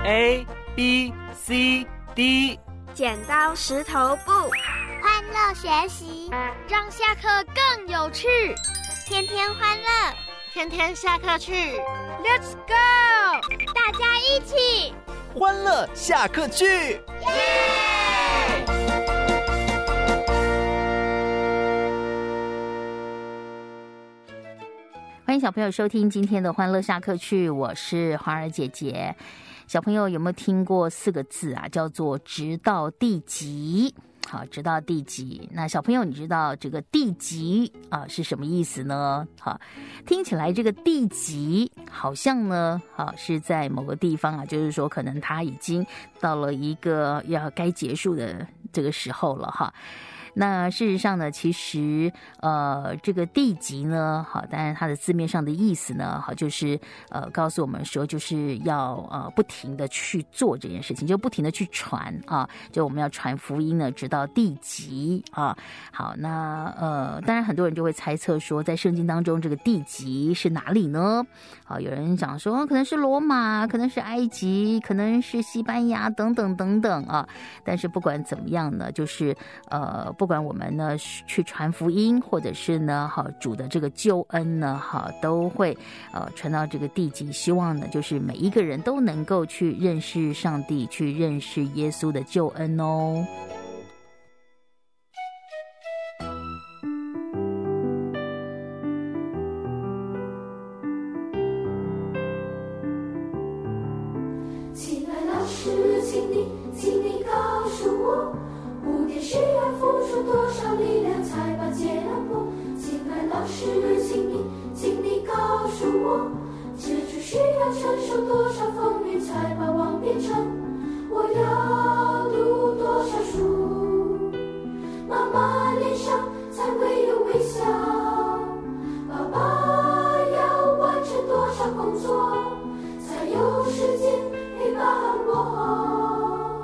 A B C D。 剪刀石头布， 欢乐学习， 让下课更有趣。 天天欢乐， 天天下课去 ，Let's go！ 大家一起欢乐下课去， 耶！ 欢迎小朋友收听今天的欢乐下课去，我是花儿姐姐。小朋友有没有听过4个字啊？叫做直到地极。好，直到地极。那小朋友，你知道这个地极啊是什么意思呢？好，听起来这个地极好像呢，是在某个地方啊，就是说可能它已经到了一个要该结束的这个时候了哈。那事实上呢，其实这个地极呢，好，当然它的字面上的意思呢，好，就是告诉我们说，就是要不停的去做这件事情，就不停的去传啊，就我们要传福音呢，直到地极啊。好，那当然很多人就会猜测说，在圣经当中，这个地极是哪里呢？好，有人讲说，可能是罗马，可能是埃及，可能是西班牙等等等等啊。但是不管怎么样呢，就是不管我们呢去传福音，或者是呢主的这个救恩呢都会传到这个地极，希望呢就是每一个人都能够去认识上帝，去认识耶稣的救恩哦。 亲爱老师，请你告诉我，蝴蝶需要付出多少力量才把结了果？亲爱老师，请你告诉我，蜘蛛需要承受多少风雨才把网变成？我要读多少书，妈妈脸上才会有微笑？爸爸要完成多少工作才有时间陪伴我？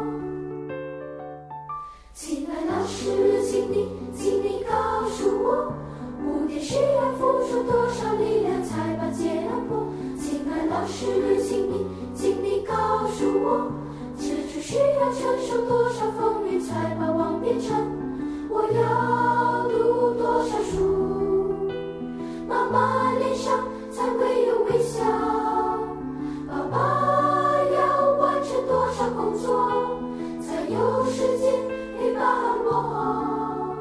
亲爱老师，请你告诉我，蝴蝶需要付出多少力量才把结了果？亲爱老师，请你告诉我，蜘蛛需要承受多少风雨才把网变成？我要读多少书，妈妈脸上才会有微笑？爸爸要完成多少工作才有时间陪伴我？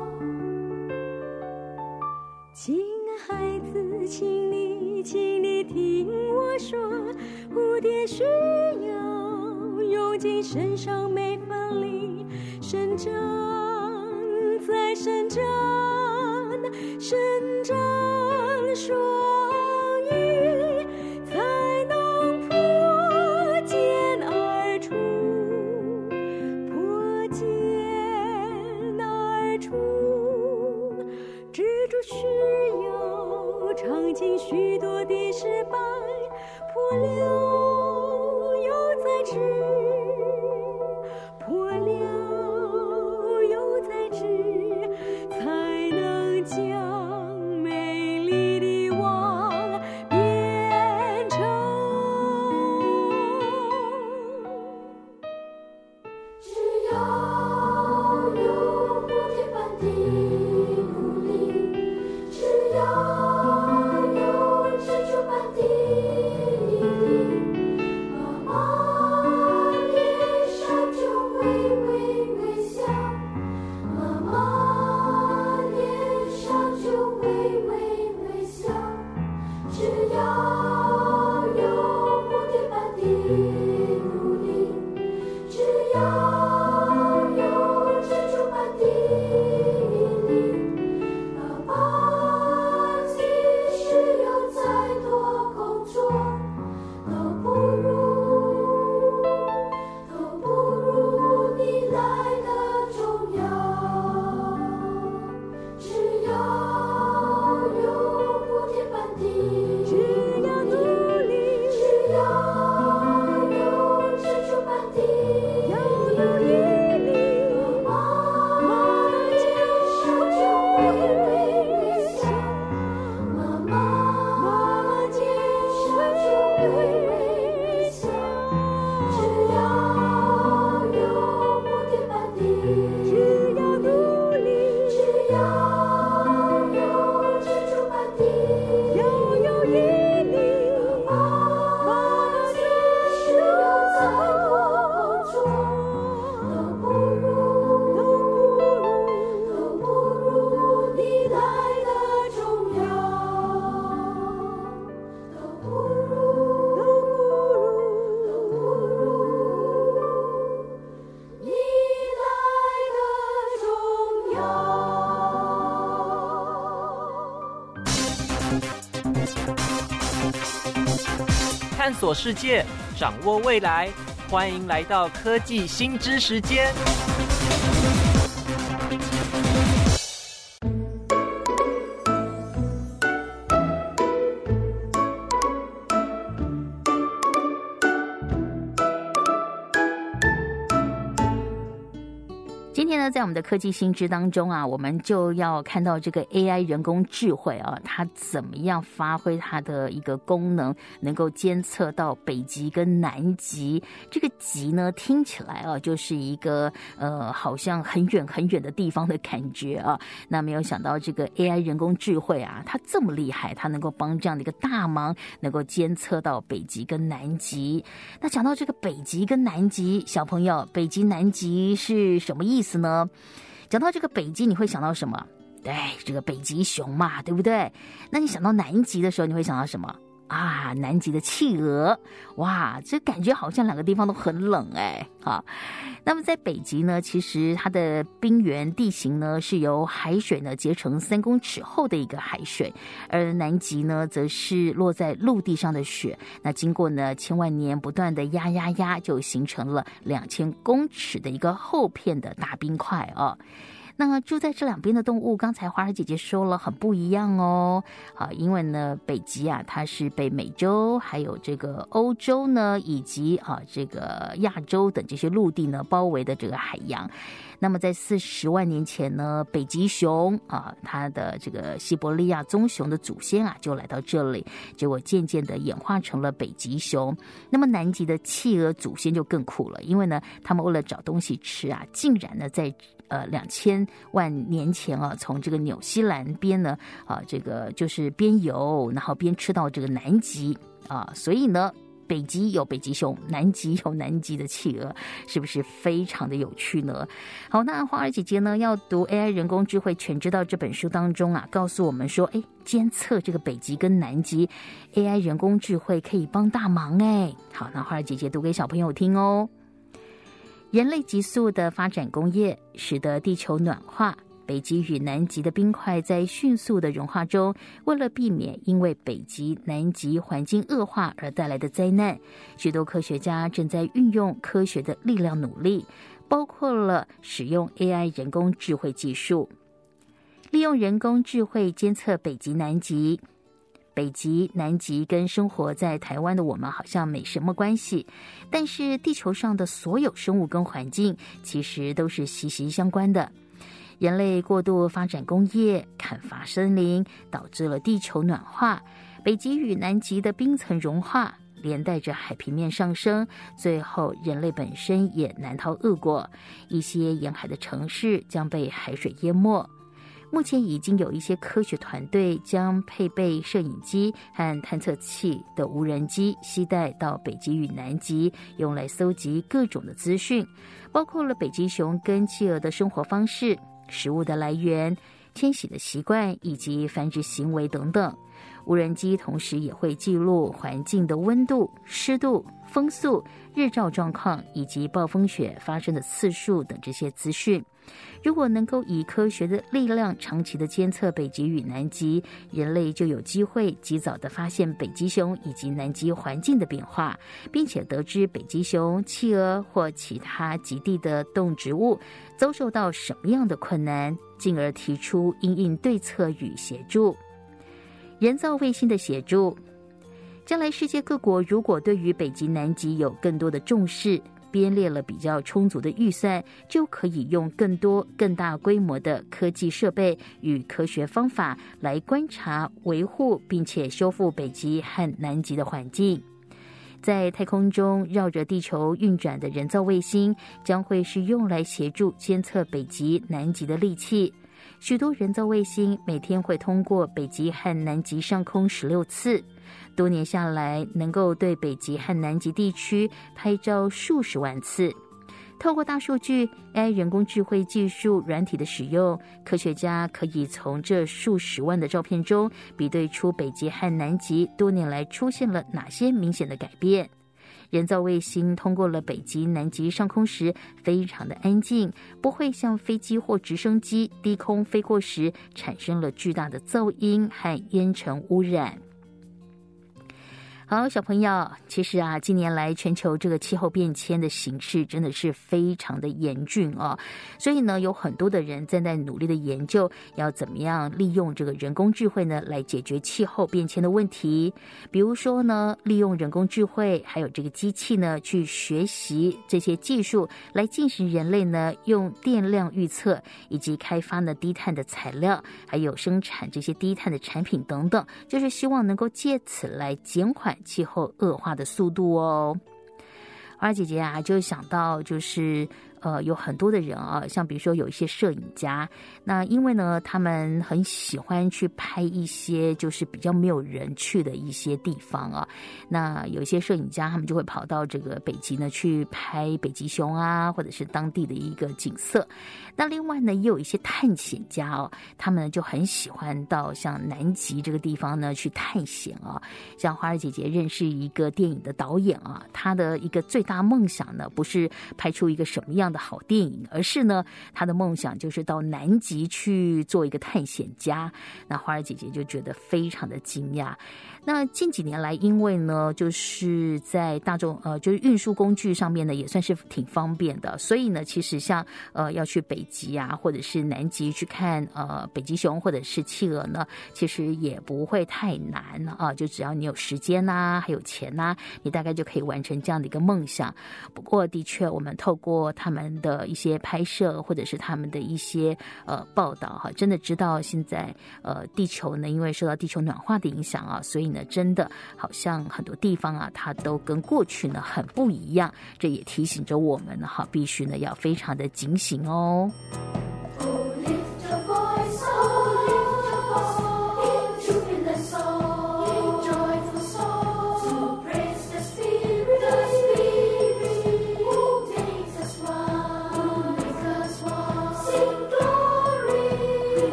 亲爱孩子，请你听我说，蝴蝶需要用尽身上每分力，伸展再伸展，伸展双翼，才能破茧而出，破茧而出。蜘蛛需要尝尽许多的失败，破了又再织，破了又再织，才能将索世界，掌握未来。欢迎来到科技新知时间。 今天呢，在我们的科技新知当中啊，我们就要看到这个 AI 人工智慧啊，它怎么样发挥它的一个功能，能够监测到北极跟南极。这个极呢，听起来啊，就是一个好像很远很远的地方的感觉啊。那没有想到这个 AI 人工智慧啊，它这么厉害，它能够帮这样的一个大忙，能够监测到北极跟南极。那讲到这个北极跟南极，小朋友，北极南极是什么意思呢？讲到这个北极，你会想到什么？对，这个北极熊嘛，对不对？那你想到南极的时候，你会想到什么啊？南极的企鹅，哇，这感觉好像两个地方都很冷哎。好，那么在北极呢，其实它的冰原地形呢是由海水呢结成3公尺厚的一个海水，而南极呢则是落在陆地上的雪。那经过呢千万年不断的压，就形成了2000公尺的一个厚片的大冰块哦。那住在这两边的动物，刚才花儿姐姐说了，很不一样哦。好，因为呢，北极啊，它是被美洲、还有这个欧洲呢，以及这个亚洲等这些陆地呢包围的这个海洋。那么在40万年前呢，北极熊啊，它的这个西伯利亚棕熊的祖先啊，就来到这里，结果渐渐的演化成了北极熊。那么南极的企鹅祖先就更酷了，因为呢，他们为了找东西吃啊，竟然呢在2000万年前啊，从这个纽西兰边呢这个就是边游，然后边吃到这个南极啊，所以呢，北极有北极熊，南极有南极的企鹅，是不是非常的有趣呢？好，那花儿姐姐呢要读 AI 人工智慧全知道这本书当中啊，告诉我们说，监测这个北极跟南极 AI 人工智慧可以帮大忙哎。好，那花儿姐姐读给小朋友听哦。人类急速的发展工业，使得地球暖化，北极与南极的冰块在迅速的融化中，为了避免因为北极、南极环境恶化而带来的灾难，许多科学家正在运用科学的力量努力，包括了使用 AI 人工智慧技术，利用人工智慧监测北极、南极。北极、南极跟生活在台湾的我们好像没什么关系，但是地球上的所有生物跟环境其实都是息息相关的。人类过度发展工业，砍伐森林，导致了地球暖化，北极与南极的冰层融化，连带着海平面上升，最后人类本身也难逃恶果，一些沿海的城市将被海水淹没。目前已经有一些科学团队将配备摄影机和探测器的无人机携带到北极与南极，用来搜集各种的资讯，包括了北极熊跟企鹅的生活方式、食物的来源、迁徙的习惯以及繁殖行为等等。无人机同时也会记录环境的温度、湿度、风速、日照状况以及暴风雪发生的次数等这些资讯。如果能够以科学的力量长期的监测北极与南极，人类就有机会及早的发现北极熊以及南极环境的变化，并且得知北极熊、企鹅或其他极地的动植物遭受到什么样的困难，进而提出因应对策与协助。人造卫星的协助，将来世界各国如果对于北极、南极有更多的重视，编列了比较充足的预算，就可以用更多更大规模的科技设备与科学方法来观察、维护并且修复北极和南极的环境。在太空中绕着地球运转的人造卫星将会是用来协助监测北极、南极的利器。许多人造卫星每天会通过北极和南极上空16次，多年下来能够对北极和南极地区拍照数十万次。透过大数据 AI 人工智慧技术软体的使用，科学家可以从这数十万的照片中比对出北极和南极多年来出现了哪些明显的改变。人造卫星通过了北极、南极上空时非常的安静，不会像飞机或直升机低空飞过时产生了巨大的噪音和烟尘污染。 好，小朋友，其实啊，近年来全球这个气候变迁的形势真的是非常的严峻哦，所以呢，有很多的人正在努力的研究要怎么样利用这个人工智慧呢，来解决气候变迁的问题。比如说呢，利用人工智慧还有这个机器呢，去学习这些技术，来进行人类呢用电量预测以及开发呢低碳的材料，还有生产这些低碳的产品等等，就是希望能够借此来减缓气候恶化的速度哦。花儿姐姐啊，就想到就是有很多的人啊，像比如说有一些摄影家，那因为呢，他们很喜欢去拍一些就是比较没有人去的一些地方啊。那有一些摄影家，他们就会跑到这个北极呢去拍北极熊啊，或者是当地的一个景色。那另外呢，也有一些探险家哦，他们呢就很喜欢到像南极这个地方呢去探险啊。像花儿姐姐认识一个电影的导演啊，他的一个最大梦想呢，不是拍出一个什么样的好电影，而是呢，他的梦想就是到南极去做一个探险家。那花儿姐姐就觉得非常的惊讶。那近几年来，因为呢，就是在大众就是运输工具上面呢，也算是挺方便的，所以呢，其实像要去北极啊，或者是南极去看北极熊或者是企鹅呢，其实也不会太难啊，就只要你有时间啊，还有钱啊，你大概就可以完成这样的一个梦想。不过的确，我们透过他们的一些拍摄或者是他们的一些报道哈，真的知道现在地球呢，因为受到地球暖化的影响啊，所以呢，真的好像很多地方啊，它都跟过去呢很不一样。这也提醒着我们呢，哈，必须呢要非常的警醒哦。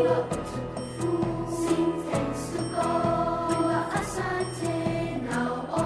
Now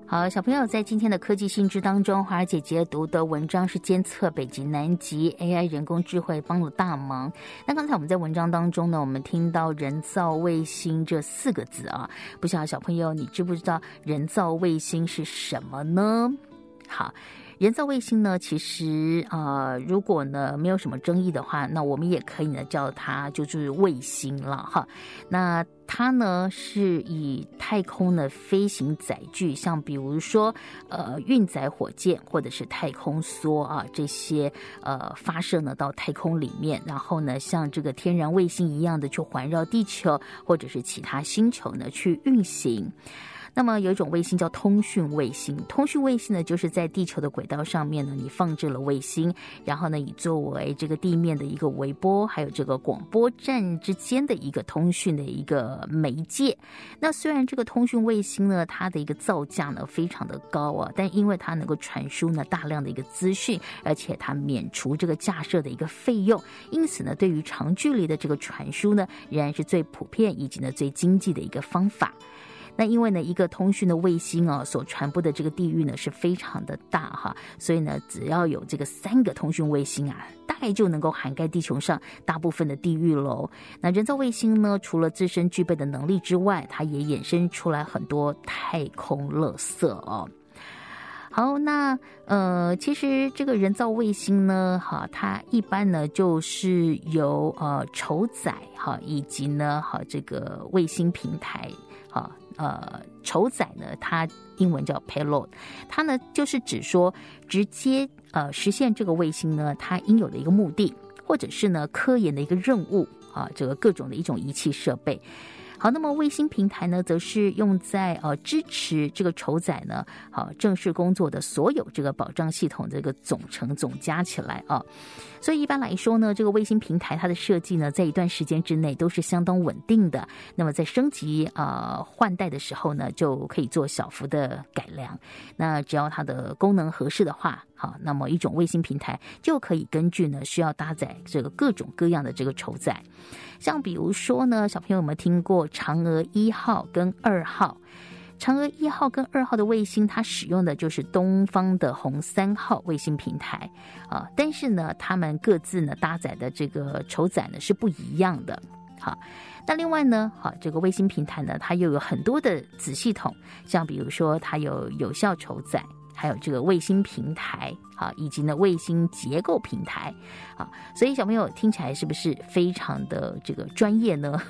好，小朋友在今天的科技新知当中，华儿姐姐读的文章是监测北极南极 AI 人工智慧帮了大忙。那刚才我们在文章当中呢，我们听到人造卫星这4个字啊，不晓得小朋友你知不知道人造卫星是什么呢？好，人造卫星呢，其实如果呢没有什么争议的话，那我们也可以呢叫它就是卫星了哈。那它呢是以太空的飞行载具，像比如说运载火箭或者是太空梭啊这些发射呢到太空里面，然后呢像这个天然卫星一样的去环绕地球或者是其他星球呢去运行。那么有一种卫星叫通讯卫星，通讯卫星呢就是在地球的轨道上面呢，你放置了卫星，然后呢以作为这个地面的一个微波还有这个广播站之间的一个通讯的一个媒介。那虽然这个通讯卫星呢它的一个造价呢非常的高啊，但因为它能够传输呢大量的一个资讯，而且它免除这个架设的一个费用，因此呢对于长距离的这个传输呢仍然是最普遍以及呢最经济的一个方法。那因为呢一个通讯的卫星啊所传播的这个地域呢是非常的大哈，所以呢只要有这个3个通讯卫星啊，大概就能够涵盖地球上大部分的地域喽。那人造卫星呢除了自身具备的能力之外，它也衍生出来很多太空垃圾哦。好，那其实这个人造卫星呢，它一般呢就是由筹载以及呢这个卫星平台筹载呢，它英文叫 payload， 它呢就是指说直接实现这个卫星呢它应有的一个目的，或者是呢科研的一个任务这个各种的一种仪器设备。好，那么卫星平台呢，则是用在支持这个筹载呢，正式工作的所有这个保障系统这个总加起来啊。所以一般来说呢，这个卫星平台它的设计呢，在一段时间之内都是相当稳定的。那么在升级换代的时候呢，就可以做小幅的改良。那只要它的功能合适的话，好，那么一种卫星平台就可以根据呢需要搭载这个各种各样的这个筹载。像比如说呢，小朋友有没有听过嫦娥1号跟2号？嫦娥1号跟2号的卫星，它使用的就是东方的红3号卫星平台但是呢，它们各自呢搭载的这个筹载呢是不一样的。好，那另外呢，这个卫星平台呢，它又有很多的子系统，像比如说它有效筹载，还有这个卫星平台以及呢卫星结构平台所以小朋友听起来是不是非常的这个专业呢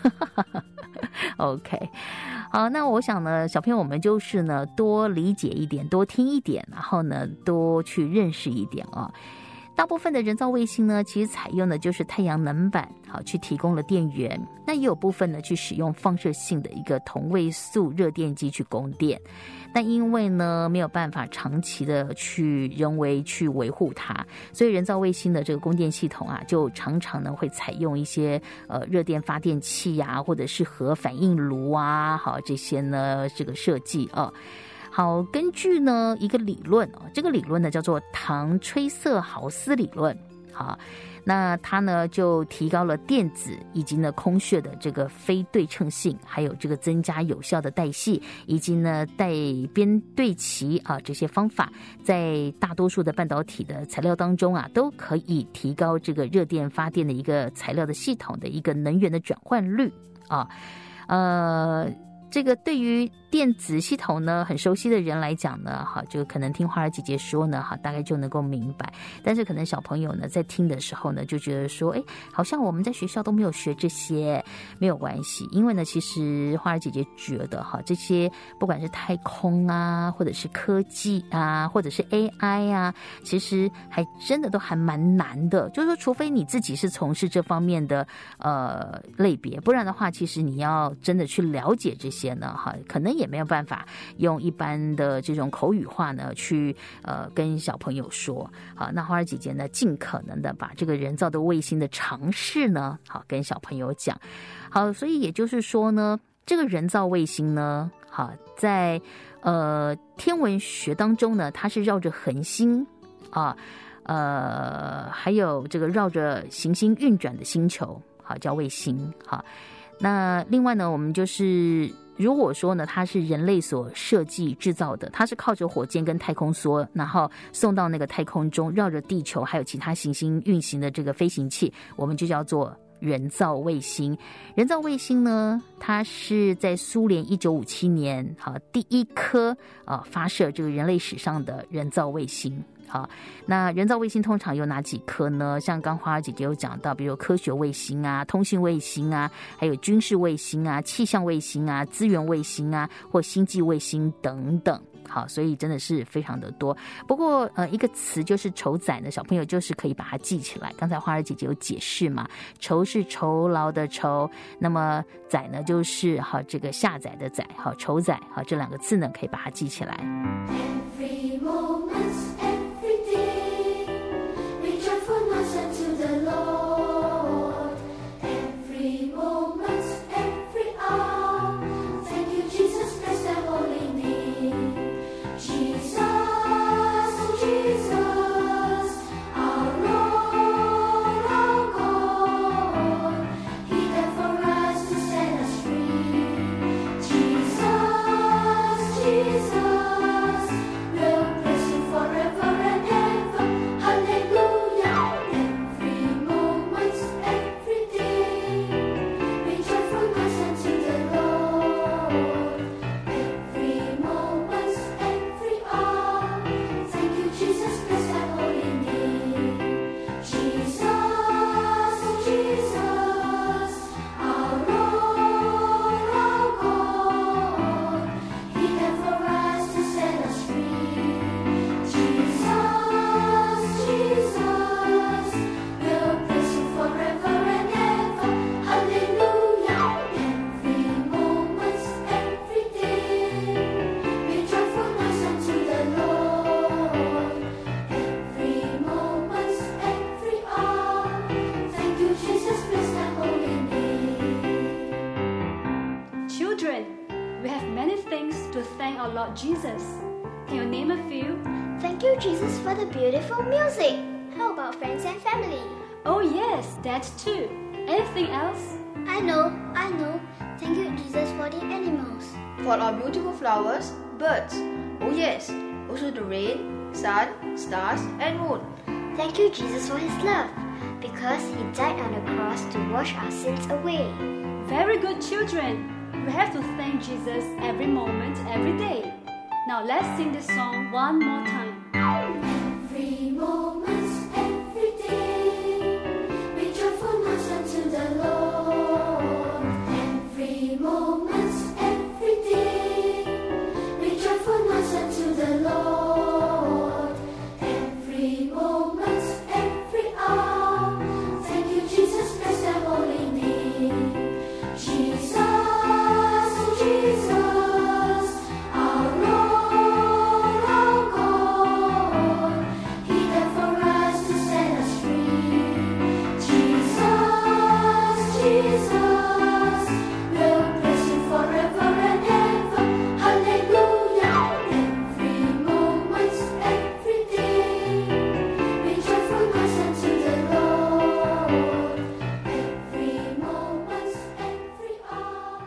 ？OK， 好，那我想呢，小朋友我们就是呢多理解一点，多听一点，然后呢多去认识一点大部分的人造卫星呢，其实采用的就是太阳能板去提供了电源，那也有部分呢去使用放射性的一个同位素热电机去供电。但因为呢没有办法长期的去人为去维护它，所以人造卫星的这个供电系统就常常呢会采用一些热电发电器或者是核反应炉这些呢这个设计好，根据呢一个理论这个理论呢叫做唐崔瑟豪斯理论。好，那它呢就提高了电子以及呢空穴的这个非对称性，还有这个增加有效的代谢，以及呢带边对齐这些方法，在大多数的半导体的材料当中都可以提高这个热电发电的一个材料的系统的一个能源的转换率这个对于电子系统呢很熟悉的人来讲呢就可能听花儿姐姐说呢大概就能够明白。但是可能小朋友呢在听的时候呢就觉得说好像我们在学校都没有学这些。没有关系，因为呢其实花儿姐姐觉得这些不管是太空或者是科技或者是 AI 其实还真的都还蛮难的，就是说除非你自己是从事这方面的类别，不然的话其实你要真的去了解这些呢可能也没有办法用一般的这种口语化呢去跟小朋友说。好，那花儿姐姐呢尽可能的把这个人造的卫星的常识呢跟小朋友讲。好，所以也就是说呢，这个人造卫星呢在天文学当中呢，它是绕着恒星还有这个绕着行星运转的星球叫卫星。好，那另外呢，我们就是如果说呢它是人类所设计制造的，它是靠着火箭跟太空梭，然后送到那个太空中，绕着地球还有其他行星运行的这个飞行器，我们就叫做人造卫星。人造卫星呢，它是在苏联1957年第一颗发射这个人类史上的人造卫星。好，那人造卫星通常有哪几颗呢？像刚花儿姐姐有讲到，比如科学卫星啊、通信卫星啊，还有军事卫星啊、气象卫星啊、资源卫星啊，或星际卫星等等。好，所以真的是非常的多。不过一个词就是酬载呢，小朋友就是可以把它记起来。刚才花儿姐姐有解释嘛，酬是酬劳的酬，那么载呢就是这个下载的载，酬载这两个字呢可以把它记起来。 Every moment, every day, we joyful listen to the Lord. Every moment, every hour, thank you, Jesus, bless thy holy name. Jesus, oh Jesus, our Lord, our God, He died for us to set us free. Jesus, Jesus, we'll praise you forever and ever. Hallelujah. Every moment, every day, we joyful listen to the Lord. Every moment, every hour, thank you, Jesus, bless thy holy name. Jesus, oh Jesus, our Lord, our God, He died for us to set us free. Jesus, Jesus, we'll praise you forever and ever. Hallelujah. Every moment, every day, we joyful listen to the Lord. Every moment, every hour, thank you, Jesus, bless thy holy name. Children, we have many things to thank our Lord Jesus. Can you name a few? Thank you, Jesus, for the beautiful music. How about friends and family? Oh yes, that too. Anything else? I know. Thank you, Jesus, for the animals. For our beautiful flowers, birds. Oh yes, also the rain, sun, stars, and moon. Thank you, Jesus, for his love, because he died on the cross to wash our sins away. Very good, children. We have to thank Jesus every moment, every day. Now let's sing this song one more time. Every moment, every day, we joyful listen to the Lord. Every moment, every day, we joyful listen to the Lord. Every moment, every hour, thank you, Jesus, bless thy holy name. Jesus, oh Jesus, our Lord, our God, He died for us to set us free. Jesus, Jesus, we'll praise you forever and ever. Hallelujah. Every moment, every day, we joyful listen to the Lord. Every moment, every hour.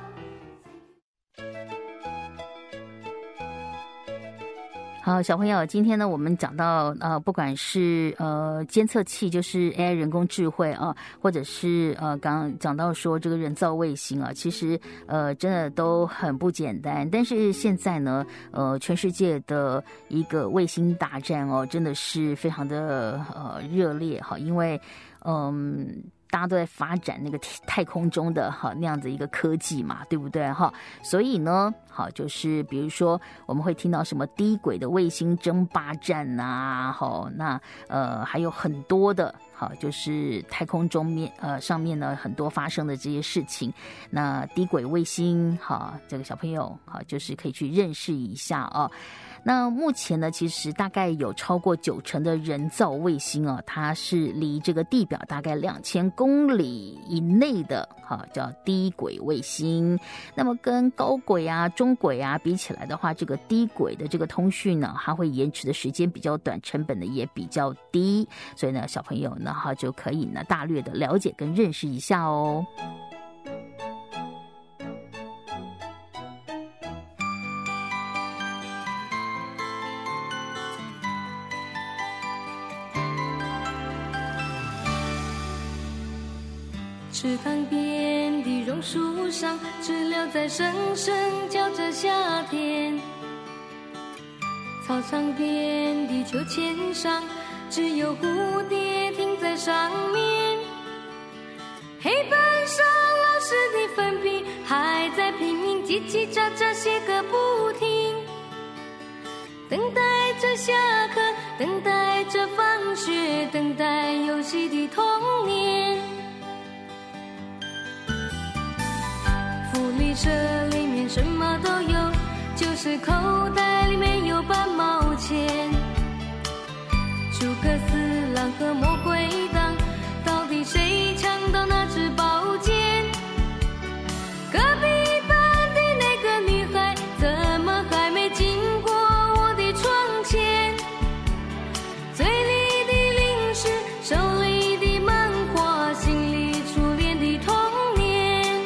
好，小朋友，今天呢，我们讲到不管是监测器，就是 AI 人工智慧啊，或者是刚刚讲到说这个人造卫星啊，其实真的都很不简单。但是现在呢，全世界的一个卫星大战哦，真的是非常的热烈哈，因为大家都在发展那个太空中的那样子一个科技嘛，对不对哈？所以呢，就是比如说我们会听到什么低轨的卫星争霸战啊，那还有很多的就是太空中上面呢很多发生的这些事情。那低轨卫星这个小朋友就是可以去认识一下啊。那目前呢，其实大概有超过90%的人造卫星啊，它是离这个地表大概2000公里以内的，叫低轨卫星。那么跟高轨啊、中轨啊比起来的话，这个低轨的这个通讯呢，它会延迟的时间比较短，成本呢也比较低，所以呢，小朋友呢，就可以呢大略的了解跟认识一下哦。 池塘边的榕树上，知了在声声叫着夏天。操场边的秋千上，只有蝴蝶停在上面。黑板上老师的粉笔还在拼命叽叽喳喳写个不停，等待着下课，等待着放学，等待游戏的童年。福利社里面什么都有，就是口袋里没有半毛钱。诸葛四郎和魔鬼党，到底谁抢到那支宝剑？隔壁班的那个女孩怎么还没经过我的窗前？嘴里的零食，手里的漫画，心里初恋的童年。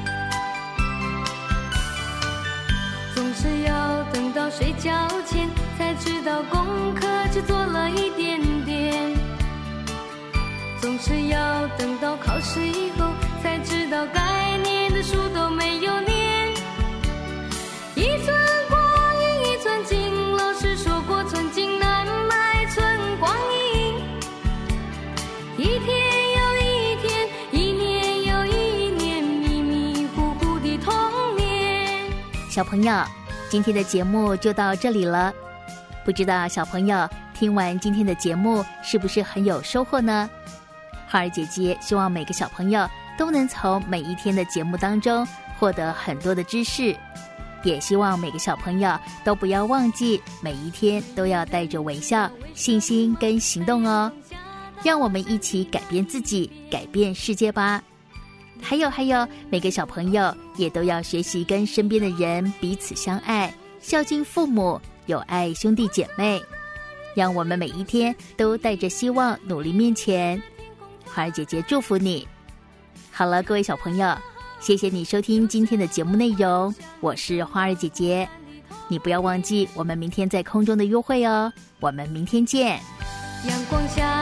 总是要等到睡觉前才知道功课只做了一点点，总是要等到考试以后才知道该念的书都没有念。一寸光阴一寸金，老师说过寸金难买寸光阴。一天又一天，一年又一年，迷迷糊糊的童年。 小朋友，今天的节目就到这里了。不知道小朋友听完今天的节目是不是很有收获呢？花儿姐姐希望每个小朋友都能从每一天的节目当中获得很多的知识，也希望每个小朋友都不要忘记每一天都要带着微笑、信心跟行动哦。让我们一起改变自己，改变世界吧。还有，每个小朋友也都要学习跟身边的人彼此相爱，孝敬父母，有爱兄弟姐妹。让我们每一天都带着希望努力面前。花儿姐姐祝福你。好了，各位小朋友，谢谢你收听今天的节目内容，我是花儿姐姐。你不要忘记我们明天在空中的约会哦，我们明天见。 阳光下